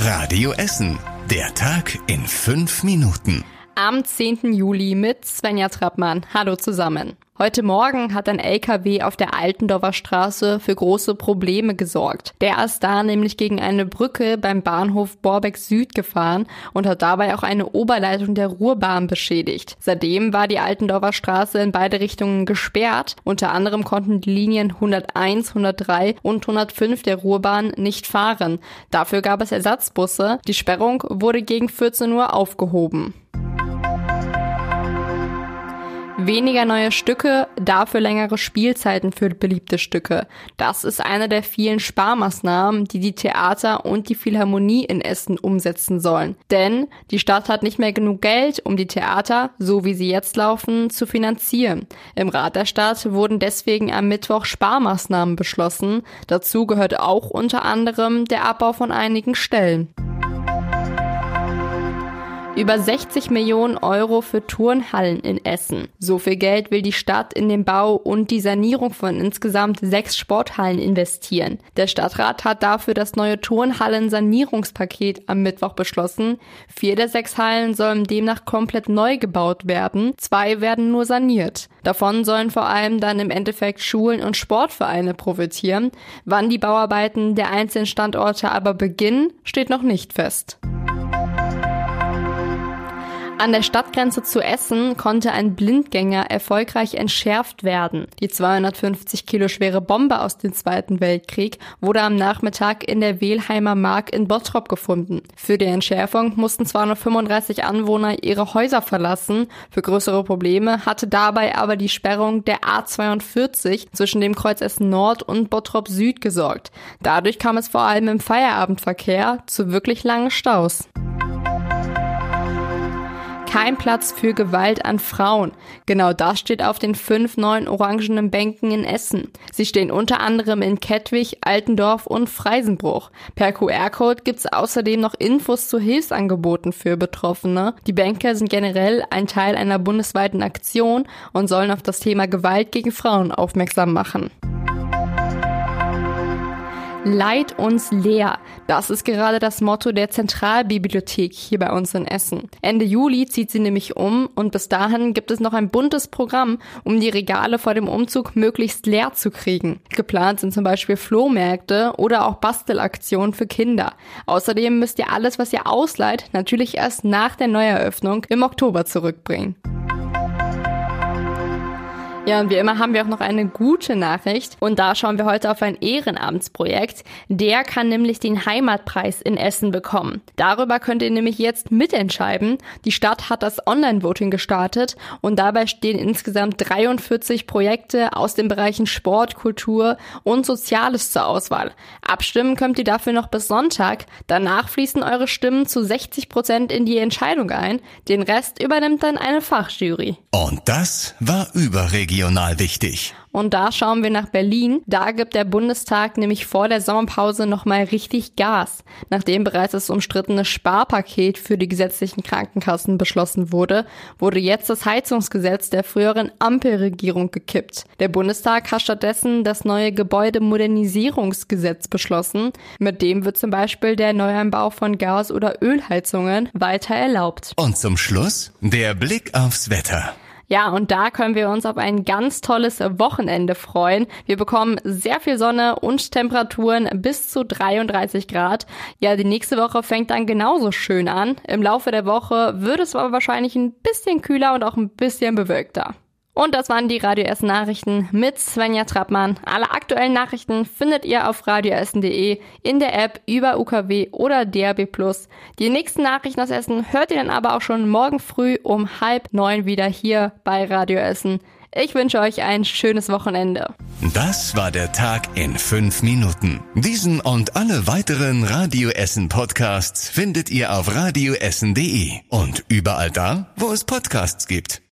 Radio Essen. Der Tag in 5 Minuten. Am 10. Juli mit Svenja Trappmann. Hallo zusammen. Heute Morgen hat ein LKW auf der Altendorfer Straße für große Probleme gesorgt. Der ist da nämlich gegen eine Brücke beim Bahnhof Borbeck Süd gefahren und hat dabei auch eine Oberleitung der Ruhrbahn beschädigt. Seitdem war die Altendorfer Straße in beide Richtungen gesperrt. Unter anderem konnten die Linien 101, 103 und 105 der Ruhrbahn nicht fahren. Dafür gab es Ersatzbusse. Die Sperrung wurde gegen 14 Uhr aufgehoben. Weniger neue Stücke, dafür längere Spielzeiten für beliebte Stücke. Das ist eine der vielen Sparmaßnahmen, die die Theater und die Philharmonie in Essen umsetzen sollen. Denn die Stadt hat nicht mehr genug Geld, um die Theater, so wie sie jetzt laufen, zu finanzieren. Im Rat der Stadt wurden deswegen am Mittwoch Sparmaßnahmen beschlossen. Dazu gehört auch unter anderem der Abbau von einigen Stellen. Über 60 Millionen Euro für Turnhallen in Essen. So viel Geld will die Stadt in den Bau und die Sanierung von insgesamt 6 Sporthallen investieren. Der Stadtrat hat dafür das neue Turnhallen-Sanierungspaket am Mittwoch beschlossen. 4 der 6 Hallen sollen demnach komplett neu gebaut werden. 2 werden nur saniert. Davon sollen vor allem dann im Endeffekt Schulen und Sportvereine profitieren. Wann die Bauarbeiten der einzelnen Standorte aber beginnen, steht noch nicht fest. An der Stadtgrenze zu Essen konnte ein Blindgänger erfolgreich entschärft werden. Die 250 Kilo schwere Bombe aus dem Zweiten Weltkrieg wurde am Nachmittag in der Wehlheimer Mark in Bottrop gefunden. Für die Entschärfung mussten 235 Anwohner ihre Häuser verlassen. Für größere Probleme hatte dabei aber die Sperrung der A42 zwischen dem Kreuz Essen Nord und Bottrop Süd gesorgt. Dadurch kam es vor allem im Feierabendverkehr zu wirklich langen Staus. Kein Platz für Gewalt an Frauen. Genau das steht auf den 5 neuen orangenen Bänken in Essen. Sie stehen unter anderem in Kettwig, Altendorf und Freisenbruch. Per QR-Code gibt's außerdem noch Infos zu Hilfsangeboten für Betroffene. Die Bänke sind generell ein Teil einer bundesweiten Aktion und sollen auf das Thema Gewalt gegen Frauen aufmerksam machen. Leid uns leer. Das ist gerade das Motto der Zentralbibliothek hier bei uns in Essen. Ende Juli zieht sie nämlich um und bis dahin gibt es noch ein buntes Programm, um die Regale vor dem Umzug möglichst leer zu kriegen. Geplant sind zum Beispiel Flohmärkte oder auch Bastelaktionen für Kinder. Außerdem müsst ihr alles, was ihr ausleiht, natürlich erst nach der Neueröffnung im Oktober zurückbringen. Ja, und wie immer haben wir auch noch eine gute Nachricht und da schauen wir heute auf ein Ehrenamtsprojekt. Der kann nämlich den Heimatpreis in Essen bekommen. Darüber könnt ihr nämlich jetzt mitentscheiden. Die Stadt hat das Online-Voting gestartet und dabei stehen insgesamt 43 Projekte aus den Bereichen Sport, Kultur und Soziales zur Auswahl. Abstimmen könnt ihr dafür noch bis Sonntag. Danach fließen eure Stimmen zu 60% in die Entscheidung ein. Den Rest übernimmt dann eine Fachjury. Und das war überregional wichtig. Und da schauen wir nach Berlin. Da gibt der Bundestag nämlich vor der Sommerpause nochmal richtig Gas. Nachdem bereits das umstrittene Sparpaket für die gesetzlichen Krankenkassen beschlossen wurde, wurde jetzt das Heizungsgesetz der früheren Ampelregierung gekippt. Der Bundestag hat stattdessen das neue Gebäudemodernisierungsgesetz beschlossen. Mit dem wird zum Beispiel der Neueinbau von Gas- oder Ölheizungen weiter erlaubt. Und zum Schluss der Blick aufs Wetter. Ja, und da können wir uns auf ein ganz tolles Wochenende freuen. Wir bekommen sehr viel Sonne und Temperaturen bis zu 33 Grad. Ja, die nächste Woche fängt dann genauso schön an. Im Laufe der Woche wird es aber wahrscheinlich ein bisschen kühler und auch ein bisschen bewölkter. Und das waren die Radio Essen Nachrichten mit Svenja Trappmann. Alle aktuellen Nachrichten findet ihr auf radioessen.de, in der App, über UKW oder DAB+. Die nächsten Nachrichten aus Essen hört ihr dann aber auch schon morgen früh um 8:30 wieder hier bei Radio Essen. Ich wünsche euch ein schönes Wochenende. Das war der Tag in 5 Minuten. Diesen und alle weiteren Radio Essen Podcasts findet ihr auf radioessen.de und überall da, wo es Podcasts gibt.